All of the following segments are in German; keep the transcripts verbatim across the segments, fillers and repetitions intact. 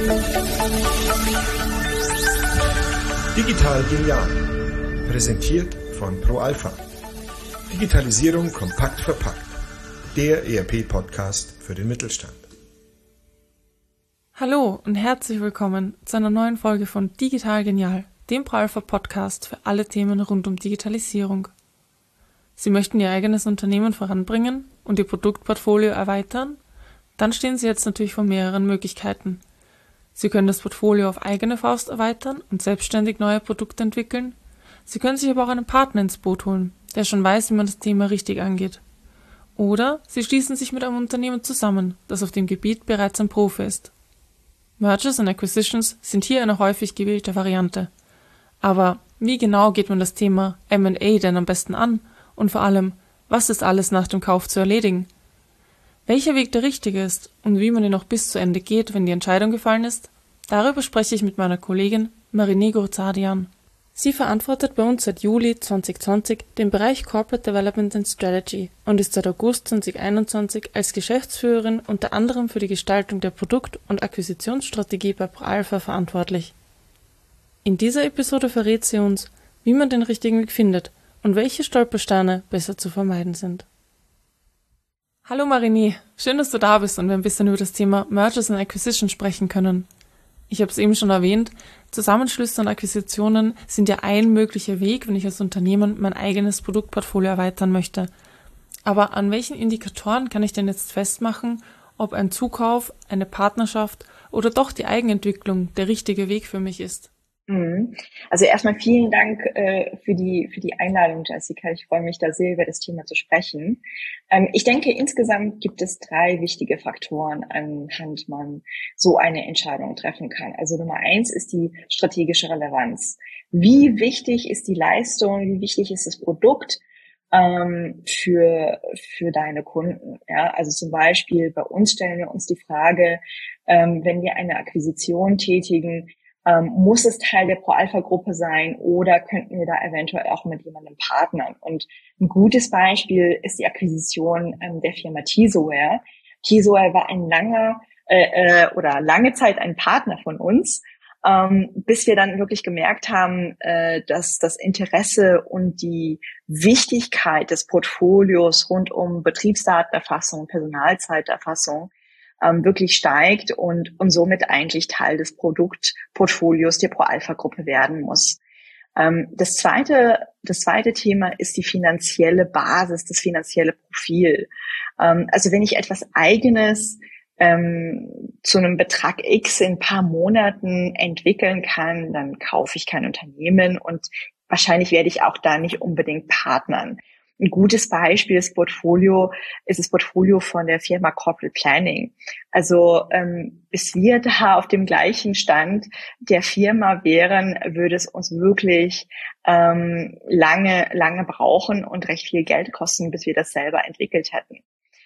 Digital genial. Präsentiert von ProAlpha. Digitalisierung kompakt verpackt. Der E R P-Podcast für den Mittelstand. Hallo und herzlich willkommen zu einer neuen Folge von Digital genial, dem ProAlpha-Podcast für alle Themen rund um Digitalisierung. Sie möchten Ihr eigenes Unternehmen voranbringen und Ihr Produktportfolio erweitern? Dann stehen Sie jetzt natürlich vor mehreren Möglichkeiten. Sie können das Portfolio auf eigene Faust erweitern und selbstständig neue Produkte entwickeln. Sie können sich aber auch einen Partner ins Boot holen, der schon weiß, wie man das Thema richtig angeht. Oder Sie schließen sich mit einem Unternehmen zusammen, das auf dem Gebiet bereits ein Profi ist. Mergers and Acquisitions sind hier eine häufig gewählte Variante. Aber wie genau geht man das Thema M and A denn am besten an? Und vor allem, was ist alles nach dem Kauf zu erledigen? Welcher Weg der richtige ist und wie man ihn auch bis zu Ende geht, wenn die Entscheidung gefallen ist, darüber spreche ich mit meiner Kollegin Mariné Gurzadian. Sie verantwortet bei uns seit Juli zwanzig zwanzig den Bereich Corporate Development and Strategy und ist seit August zwanzig einundzwanzig als Geschäftsführerin unter anderem für die Gestaltung der Produkt- und Akquisitionsstrategie bei ProAlpha verantwortlich. In dieser Episode verrät sie uns, wie man den richtigen Weg findet und welche Stolpersteine besser zu vermeiden sind. Hallo Mariné, schön, dass du da bist und wir ein bisschen über das Thema Mergers and Acquisitions sprechen können. Ich habe es eben schon erwähnt, Zusammenschlüsse und Akquisitionen sind ja ein möglicher Weg, wenn ich als Unternehmen mein eigenes Produktportfolio erweitern möchte. Aber an welchen Indikatoren kann ich denn jetzt festmachen, ob ein Zukauf, eine Partnerschaft oder doch die Eigenentwicklung der richtige Weg für mich ist? Also erstmal vielen Dank äh, für die für die Einladung, Jessica. Ich freue mich da sehr, über das Thema zu sprechen. Ähm, ich denke, insgesamt gibt es drei wichtige Faktoren, anhand man so eine Entscheidung treffen kann. Also Nummer eins ist die strategische Relevanz. Wie wichtig ist die Leistung? Wie wichtig ist das Produkt ähm, für für deine Kunden? Ja, also zum Beispiel bei uns stellen wir uns die Frage, ähm, wenn wir eine Akquisition tätigen, Ähm, muss es Teil der ProAlpha-Gruppe sein oder könnten wir da eventuell auch mit jemandem partnern? Und ein gutes Beispiel ist die Akquisition ähm, der Firma Teasoware. Teasoware war ein langer äh, äh, oder lange Zeit ein Partner von uns, ähm, bis wir dann wirklich gemerkt haben, äh, dass das Interesse und die Wichtigkeit des Portfolios rund um Betriebsdatenerfassung, Personalzeiterfassung Ähm, wirklich steigt und, und somit eigentlich Teil des Produktportfolios der ProAlpha-Gruppe werden muss. Ähm, das zweite, das zweite Thema ist die finanzielle Basis, das finanzielle Profil. Ähm, also wenn ich etwas Eigenes ähm, zu einem Betrag X in ein paar Monaten entwickeln kann, dann kaufe ich kein Unternehmen und wahrscheinlich werde ich auch da nicht unbedingt partnern. Ein gutes Beispiel ist Portfolio, ist das Portfolio von der Firma Corporate Planning. Also ähm, bis wir da auf dem gleichen Stand der Firma wären, würde es uns wirklich ähm, lange, lange brauchen und recht viel Geld kosten, bis wir das selber entwickelt hätten.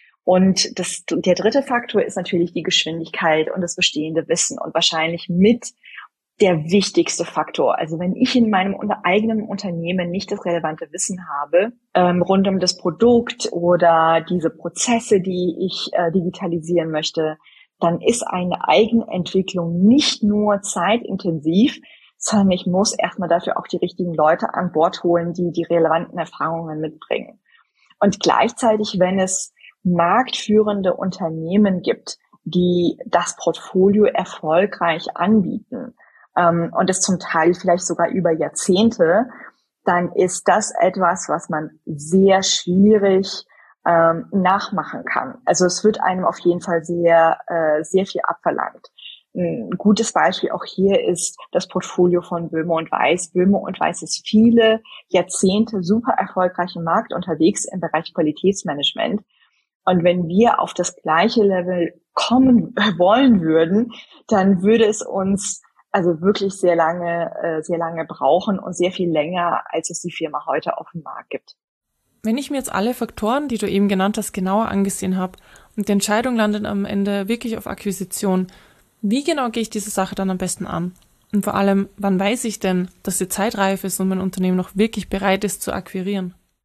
Und das, der dritte Faktor ist natürlich die Geschwindigkeit und das bestehende Wissen und wahrscheinlich mit der wichtigste Faktor. Also wenn ich in meinem unter eigenen Unternehmen nicht das relevante Wissen habe, ähm, rund um das Produkt oder diese Prozesse, die ich äh, digitalisieren möchte, dann ist eine Eigenentwicklung nicht nur zeitintensiv, sondern ich muss erstmal dafür auch die richtigen Leute an Bord holen, die die relevanten Erfahrungen mitbringen. Und gleichzeitig, wenn es marktführende Unternehmen gibt, die das Portfolio erfolgreich anbieten, Um, und es zum Teil vielleicht sogar über Jahrzehnte, dann ist das etwas, was man sehr schwierig ähm, nachmachen kann. Also es wird einem auf jeden Fall sehr, äh, sehr viel abverlangt. Ein gutes Beispiel auch hier ist das Portfolio von Böhme und Weiss. Böhme und Weiss ist viele Jahrzehnte super erfolgreich im Markt unterwegs im Bereich Qualitätsmanagement. Und wenn wir auf das gleiche Level kommen wollen würden, dann würde es uns also wirklich sehr lange, äh, sehr lange brauchen und sehr viel länger, als es die Firma heute auf dem Markt gibt. Wenn ich mir jetzt alle Faktoren, die du eben genannt hast, genauer angesehen habe und die Entscheidung landet am Ende wirklich auf Akquisition, wie genau gehe ich diese Sache dann am besten an? Und vor allem, wann weiß ich denn, dass die Zeit reif ist und mein Unternehmen noch wirklich bereit ist zu akquirieren?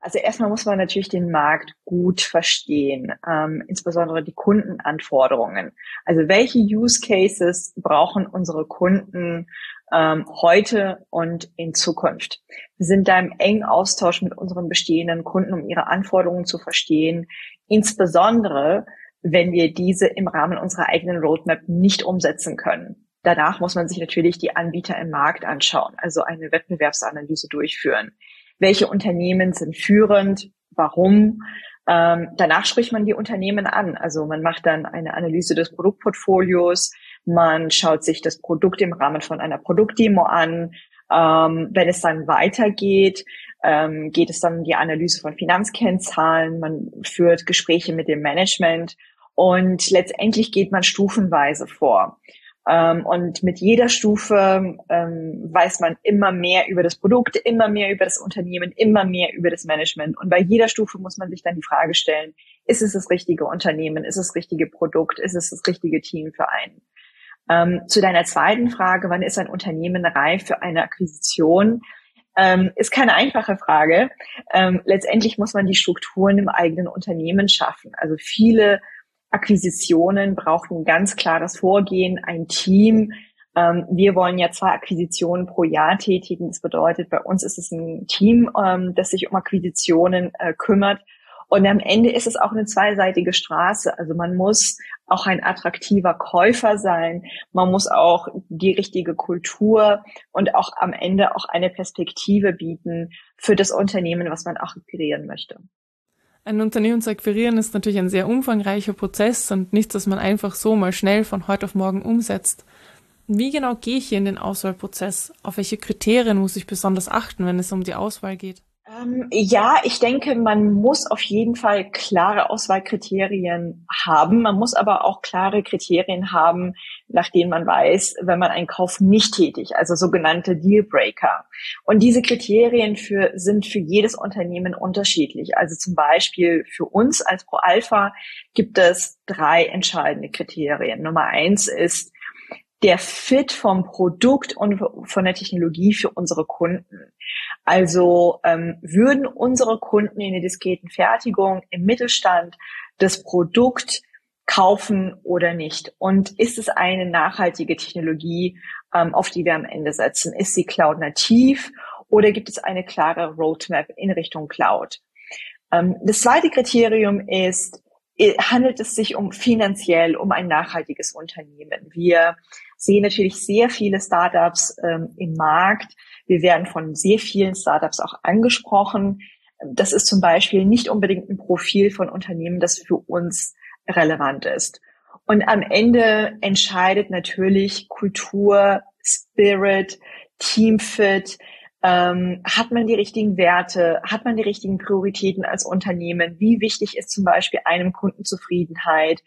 Also erstmal muss man natürlich den Markt gut verstehen, ähm, insbesondere die Kundenanforderungen. Also welche Use Cases brauchen unsere Kunden ähm, heute und in Zukunft? Wir sind da im engen Austausch mit unseren bestehenden Kunden, um ihre Anforderungen zu verstehen, insbesondere wenn wir diese im Rahmen unserer eigenen Roadmap nicht umsetzen können. Danach muss man sich natürlich die Anbieter im Markt anschauen, also eine Wettbewerbsanalyse durchführen. Welche Unternehmen sind führend? Warum? Ähm, danach spricht man die Unternehmen an. Also man macht dann eine Analyse des Produktportfolios. Man schaut sich das Produkt im Rahmen von einer Produktdemo an. Ähm, wenn es dann weitergeht, ähm, geht es dann um die Analyse von Finanzkennzahlen. Man führt Gespräche mit dem Management und letztendlich geht man stufenweise vor. Ähm, und mit jeder Stufe ähm, weiß man immer mehr über das Produkt, immer mehr über das Unternehmen, immer mehr über das Management. Und bei jeder Stufe muss man sich dann die Frage stellen, ist es das richtige Unternehmen, ist es das richtige Produkt, ist es das richtige Team für einen? Ähm, zu deiner zweiten Frage, wann ist ein Unternehmen reif für eine Akquisition? Ähm, ist keine einfache Frage. Ähm, letztendlich muss man die Strukturen im eigenen Unternehmen schaffen. Also viele Akquisitionen brauchen ein ganz klares Vorgehen, ein Team. Ähm, wir wollen ja zwei Akquisitionen pro Jahr tätigen. Das bedeutet, bei uns ist es ein Team, ähm, das sich um Akquisitionen äh, kümmert. Und am Ende ist es auch eine zweiseitige Straße. Also man muss auch ein attraktiver Käufer sein. Man muss auch die richtige Kultur und auch am Ende auch eine Perspektive bieten für das Unternehmen, was man auch akquirieren möchte. Ein Unternehmen zu akquirieren ist natürlich ein sehr umfangreicher Prozess und nichts, das man einfach so mal schnell von heute auf morgen umsetzt. Wie genau gehe ich hier in den Auswahlprozess? Auf welche Kriterien muss ich besonders achten, wenn es um die Auswahl geht? Ähm, ja, ich denke, man muss auf jeden Fall klare Auswahlkriterien haben. Man muss aber auch klare Kriterien haben, nach denen man weiß, wenn man einen Kauf nicht tätigt, also sogenannte Dealbreaker. Und diese Kriterien für, sind für jedes Unternehmen unterschiedlich. Also zum Beispiel für uns als ProAlpha gibt es drei entscheidende Kriterien. Nummer eins ist der Fit vom Produkt und von der Technologie für unsere Kunden. Also ähm, würden unsere Kunden in der diskreten Fertigung im Mittelstand das Produkt kaufen oder nicht? Und ist es eine nachhaltige Technologie, ähm, auf die wir am Ende setzen? Ist sie Cloud-nativ oder gibt es eine klare Roadmap in Richtung Cloud? Ähm, das zweite Kriterium ist, handelt es sich um finanziell um ein nachhaltiges Unternehmen. Wir sehen natürlich sehr viele Startups ähm, im Markt. Wir werden von sehr vielen Startups auch angesprochen. Das ist zum Beispiel nicht unbedingt ein Profil von Unternehmen, das für uns relevant ist. Und am Ende entscheidet natürlich Kultur, Spirit, Teamfit. Ähm, hat man die richtigen Werte? Hat man die richtigen Prioritäten als Unternehmen? Wie wichtig ist zum Beispiel einem Kundenzufriedenheit?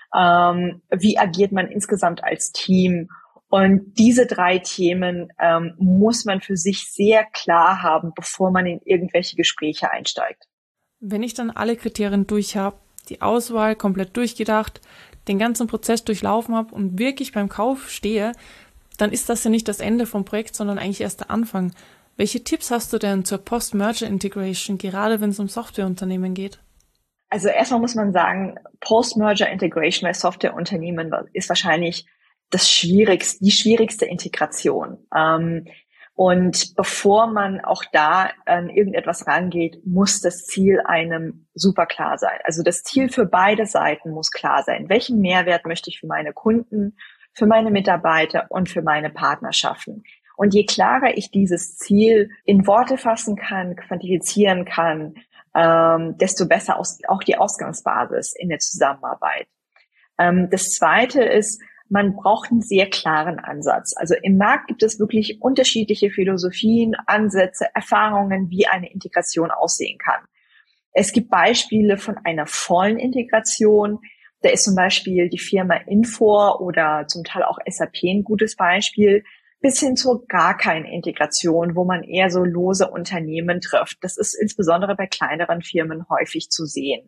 Ähm, wie agiert man insgesamt als Team? Und diese drei Themen ähm, muss man für sich sehr klar haben, bevor man in irgendwelche Gespräche einsteigt. Wenn ich dann alle Kriterien durch habe, die Auswahl komplett durchgedacht, den ganzen Prozess durchlaufen habe und wirklich beim Kauf stehe, dann ist das ja nicht das Ende vom Projekt, sondern eigentlich erst der Anfang. Welche Tipps hast du denn zur Post-Merger-Integration, gerade wenn es um Softwareunternehmen geht? Also erstmal muss man sagen, Post-Merger-Integration bei Softwareunternehmen ist wahrscheinlich das schwierigste, die schwierigste Integration. Ähm, und bevor man auch da an irgendetwas rangeht, muss das Ziel einem super klar sein. Also das Ziel für beide Seiten muss klar sein. Welchen Mehrwert möchte ich für meine Kunden, für meine Mitarbeiter und für meine Partner schaffen? Und je klarer ich dieses Ziel in Worte fassen kann, quantifizieren kann, ähm, desto besser aus, auch die Ausgangsbasis in der Zusammenarbeit. Ähm, das Zweite ist, man braucht einen sehr klaren Ansatz. Also im Markt gibt es wirklich unterschiedliche Philosophien, Ansätze, Erfahrungen, wie eine Integration aussehen kann. Es gibt Beispiele von einer vollen Integration. Da ist zum Beispiel die Firma Infor oder zum Teil auch S A P ein gutes Beispiel, bis hin zur gar keine Integration, wo man eher so lose Unternehmen trifft. Das ist insbesondere bei kleineren Firmen häufig zu sehen.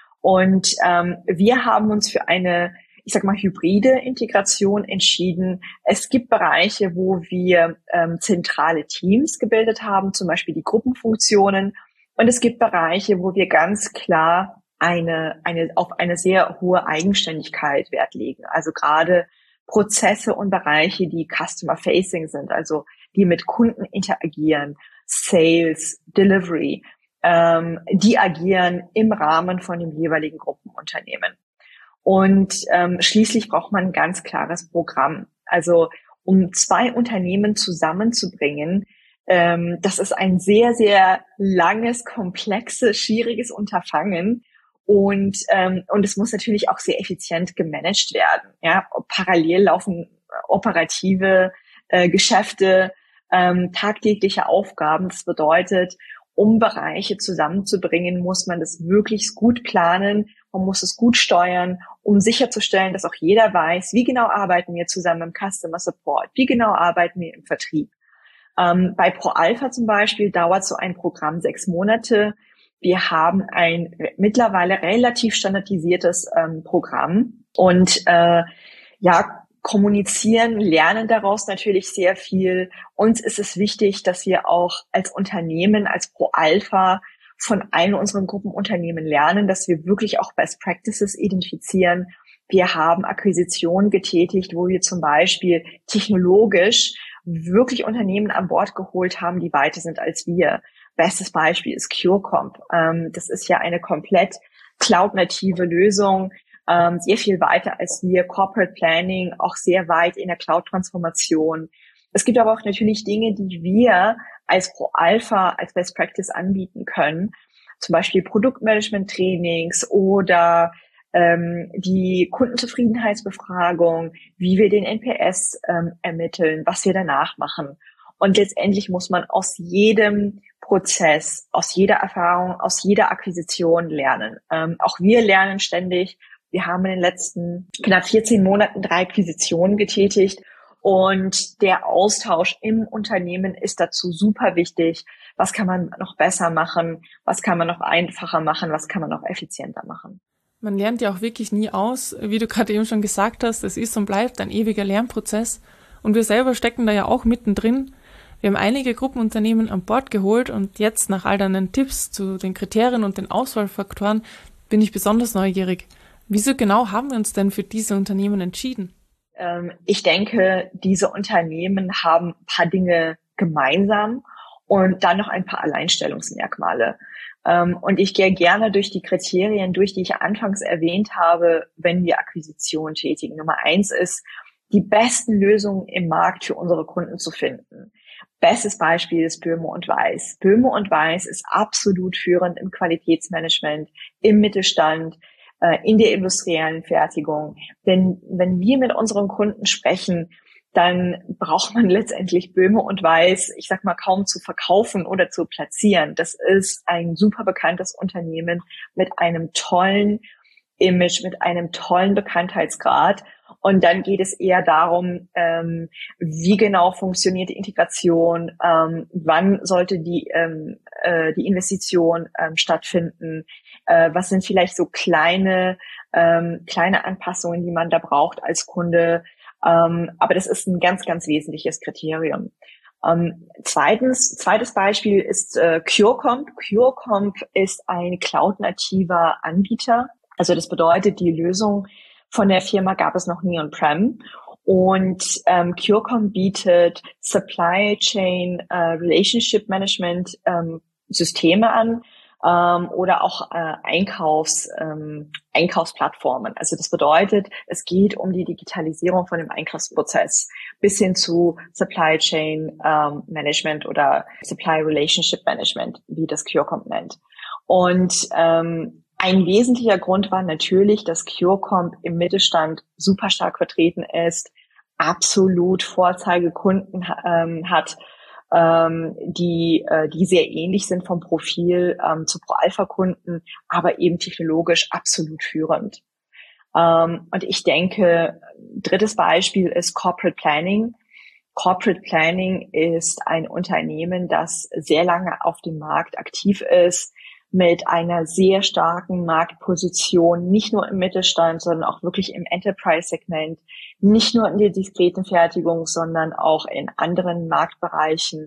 Und ähm, wir haben uns für eine, ich sag mal, hybride Integration entschieden. Es gibt Bereiche, wo wir ähm, zentrale Teams gebildet haben, zum Beispiel die Gruppenfunktionen. Und es gibt Bereiche, wo wir ganz klar eine, eine, auf eine sehr hohe Eigenständigkeit Wert legen. Also gerade Prozesse und Bereiche, die Customer Facing sind, also die mit Kunden interagieren, Sales, Delivery, ähm, die agieren im Rahmen von dem jeweiligen Gruppenunternehmen. Und ähm, schließlich braucht man ein ganz klares Programm. Also um zwei Unternehmen zusammenzubringen, ähm, das ist ein sehr, sehr langes, komplexes, schwieriges Unterfangen. Und ähm, und es muss natürlich auch sehr effizient gemanagt werden. Ja, parallel laufen operative äh, Geschäfte, ähm, tagtägliche Aufgaben. Das bedeutet, um Bereiche zusammenzubringen, muss man das wirklich gut planen. Man muss es gut steuern, um sicherzustellen, dass auch jeder weiß, wie genau arbeiten wir zusammen im Customer Support, wie genau arbeiten wir im Vertrieb. Ähm, bei ProAlpha zum Beispiel dauert so ein Programm sechs Monate. Wir haben ein mittlerweile relativ standardisiertes ähm, Programm und äh, ja, kommunizieren, lernen daraus natürlich sehr viel. Uns ist es wichtig, dass wir auch als Unternehmen, als ProAlpha von allen unseren Gruppenunternehmen lernen, dass wir wirklich auch Best Practices identifizieren. Wir haben Akquisitionen getätigt, wo wir zum Beispiel technologisch wirklich Unternehmen an Bord geholt haben, die weiter sind als wir. Bestes Beispiel ist CureComp. Ähm, das ist ja eine komplett cloud-native Lösung, ähm, sehr viel weiter als wir. Corporate Planning, auch sehr weit in der Cloud-Transformation. Es gibt aber auch natürlich Dinge, die wir als ProAlpha, als Best Practice anbieten können. Zum Beispiel Produktmanagement-Trainings oder ähm, die Kundenzufriedenheitsbefragung, wie wir den N P S ähm, ermitteln, was wir danach machen. Und letztendlich muss man aus jedem Prozess, aus jeder Erfahrung, aus jeder Akquisition lernen. Ähm, auch wir lernen ständig. Wir haben in den letzten knapp vierzehn Monaten drei Akquisitionen getätigt und der Austausch im Unternehmen ist dazu super wichtig. Was kann man noch besser machen? Was kann man noch einfacher machen? Was kann man noch effizienter machen? Man lernt ja auch wirklich nie aus. Wie du gerade eben schon gesagt hast, es ist und bleibt ein ewiger Lernprozess. Und wir selber stecken da ja auch mittendrin. Wir haben einige Gruppenunternehmen an Bord geholt und jetzt nach all deinen Tipps zu den Kriterien und den Auswahlfaktoren bin ich besonders neugierig. Wieso genau haben wir uns denn für diese Unternehmen entschieden? Ähm, ich denke, diese Unternehmen haben ein paar Dinge gemeinsam und dann noch ein paar Alleinstellungsmerkmale. Ähm, und ich gehe gerne durch die Kriterien durch, die ich anfangs erwähnt habe, wenn wir Akquisitionen tätigen. Nummer eins ist, die besten Lösungen im Markt für unsere Kunden zu finden. Bestes Beispiel ist Böhme und Weiss. Böhme und Weiss ist absolut führend im Qualitätsmanagement, im Mittelstand, in der industriellen Fertigung. Denn wenn wir mit unseren Kunden sprechen, dann braucht man letztendlich Böhme und Weiss, ich sag mal, kaum zu verkaufen oder zu platzieren. Das ist ein super bekanntes Unternehmen mit einem tollen Image, mit einem tollen Bekanntheitsgrad. Und dann geht es eher darum, ähm, wie genau funktioniert die Integration, ähm, wann sollte die ähm, äh, die Investition ähm, stattfinden, äh, was sind vielleicht so kleine ähm, kleine Anpassungen, die man da braucht als Kunde. Ähm, aber das ist ein ganz, ganz wesentliches Kriterium. Ähm, zweitens, zweites Beispiel ist äh, CureComp. CureComp ist ein cloud-nativer Anbieter. Also das bedeutet, die Lösung von der Firma gab es noch nie on-prem. Und ähm, CureComp bietet Supply Chain äh, Relationship Management ähm, Systeme an ähm, oder auch äh, Einkaufs, ähm, Einkaufsplattformen. Also das bedeutet, es geht um die Digitalisierung von dem Einkaufsprozess bis hin zu Supply Chain ähm, Management oder Supply Relationship Management, wie das CureComp nennt. Und ähm, ein wesentlicher Grund war natürlich, dass CureComp im Mittelstand super stark vertreten ist, absolut Vorzeigekunden ähm, hat, ähm, die äh, die sehr ähnlich sind vom Profil ähm, zu ProAlpha-Kunden, aber eben technologisch absolut führend. Ähm, und ich denke, drittes Beispiel ist Corporate Planning. Corporate Planning ist ein Unternehmen, das sehr lange auf dem Markt aktiv ist, mit einer sehr starken Marktposition, nicht nur im Mittelstand, sondern auch wirklich im Enterprise-Segment, nicht nur in der diskreten Fertigung, sondern auch in anderen Marktbereichen.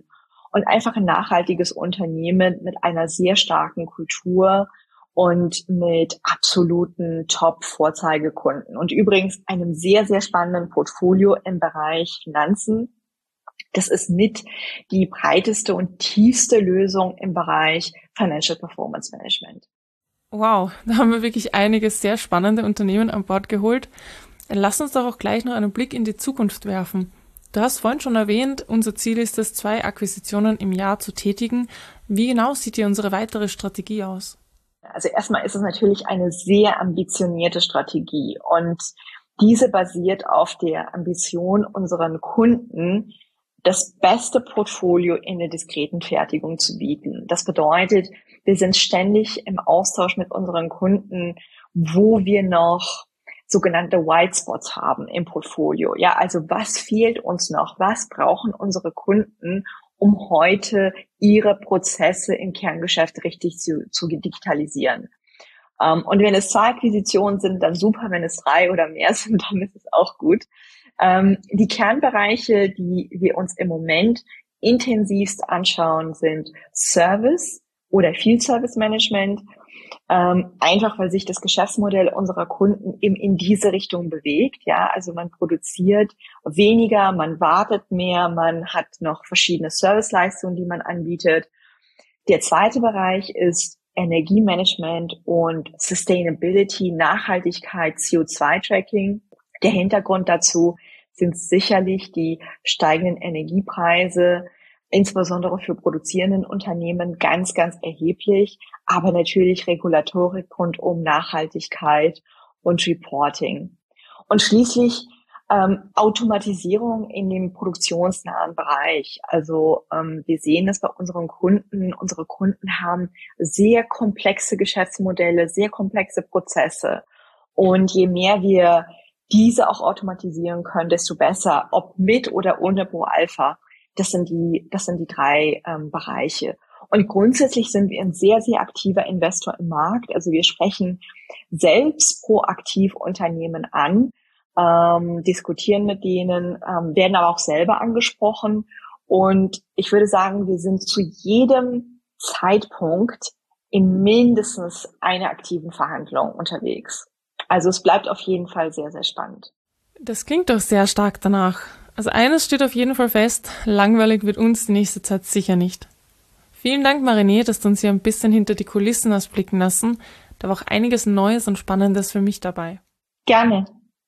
und einfach ein nachhaltiges Unternehmen mit einer sehr starken Kultur und mit absoluten Top-Vorzeigekunden. Und übrigens einem sehr, sehr spannenden Portfolio im Bereich Finanzen. Das ist mit die breiteste und tiefste Lösung im Bereich Financial Performance Management. Wow, da haben wir wirklich einige sehr spannende Unternehmen an Bord geholt. Lass uns doch auch gleich noch einen Blick in die Zukunft werfen. Du hast vorhin schon erwähnt, unser Ziel ist es, zwei Akquisitionen im Jahr zu tätigen. Wie genau sieht hier unsere weitere Strategie aus? Also erstmal ist es natürlich eine sehr ambitionierte Strategie und diese basiert auf der Ambition, unseren Kunden das beste Portfolio in der diskreten Fertigung zu bieten. Das bedeutet, wir sind ständig im Austausch mit unseren Kunden, wo wir noch sogenannte White Spots haben im Portfolio. Ja, also was fehlt uns noch? Was brauchen unsere Kunden, um heute ihre Prozesse im Kerngeschäft richtig zu, zu digitalisieren? Um, und wenn es zwei Akquisitionen sind, dann super. Wenn es drei oder mehr sind, dann ist es auch gut. Um, die Kernbereiche, die wir uns im Moment intensivst anschauen, sind Service oder Field Service Management. Ähm, einfach, weil sich das Geschäftsmodell unserer Kunden eben in diese Richtung bewegt. Ja, also man produziert weniger, man wartet mehr, man hat noch verschiedene Serviceleistungen, die man anbietet. Der zweite Bereich ist Energiemanagement und Sustainability, Nachhaltigkeit, C O zwei Tracking. Der Hintergrund dazu sind sicherlich die steigenden Energiepreise, insbesondere für produzierenden Unternehmen ganz, ganz erheblich, aber natürlich Regulatorik rund um Nachhaltigkeit und Reporting. Und schließlich ähm, Automatisierung in dem produktionsnahen Bereich. Also ähm, wir sehen das bei unseren Kunden. Unsere Kunden haben sehr komplexe Geschäftsmodelle, sehr komplexe Prozesse. Und je mehr wir diese auch automatisieren können, desto besser, ob mit oder ohne ProAlpha. Das sind die, das sind die drei ähm, Bereiche. Und grundsätzlich sind wir ein sehr, sehr aktiver Investor im Markt. Also wir sprechen selbst proaktiv Unternehmen an, ähm, diskutieren mit denen, ähm, werden aber auch selber angesprochen. Und ich würde sagen, wir sind zu jedem Zeitpunkt in mindestens einer aktiven Verhandlung unterwegs. Also es bleibt auf jeden Fall sehr, sehr spannend. Das klingt doch sehr stark danach. Also eines steht auf jeden Fall fest, langweilig wird uns die nächste Zeit sicher nicht. Vielen Dank, Marinée, dass du uns hier ein bisschen hinter die Kulissen hast blicken lassen. Da war auch einiges Neues und Spannendes für mich dabei. Gerne.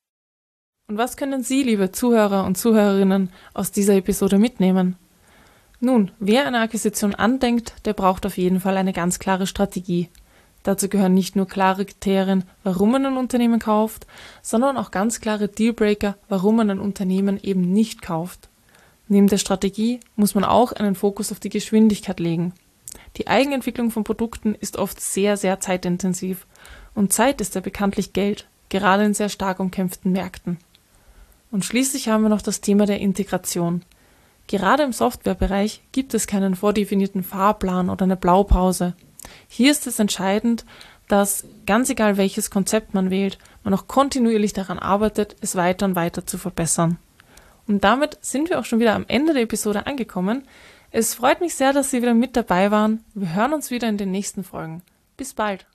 Und was können Sie, liebe Zuhörer und Zuhörerinnen, aus dieser Episode mitnehmen? Nun, wer eine Akquisition andenkt, der braucht auf jeden Fall eine ganz klare Strategie. Dazu gehören nicht nur klare Kriterien, warum man ein Unternehmen kauft, sondern auch ganz klare Dealbreaker, warum man ein Unternehmen eben nicht kauft. Neben der Strategie muss man auch einen Fokus auf die Geschwindigkeit legen. Die Eigenentwicklung von Produkten ist oft sehr, sehr zeitintensiv und Zeit ist ja bekanntlich Geld, gerade in sehr stark umkämpften Märkten. Und schließlich haben wir noch das Thema der Integration. Gerade im Softwarebereich gibt es keinen vordefinierten Fahrplan oder eine Blaupause. Hier ist es entscheidend, dass, ganz egal welches Konzept man wählt, man auch kontinuierlich daran arbeitet, es weiter und weiter zu verbessern. Und damit sind wir auch schon wieder am Ende der Episode angekommen. Es freut mich sehr, dass Sie wieder mit dabei waren. Wir hören uns wieder in den nächsten Folgen. Bis bald!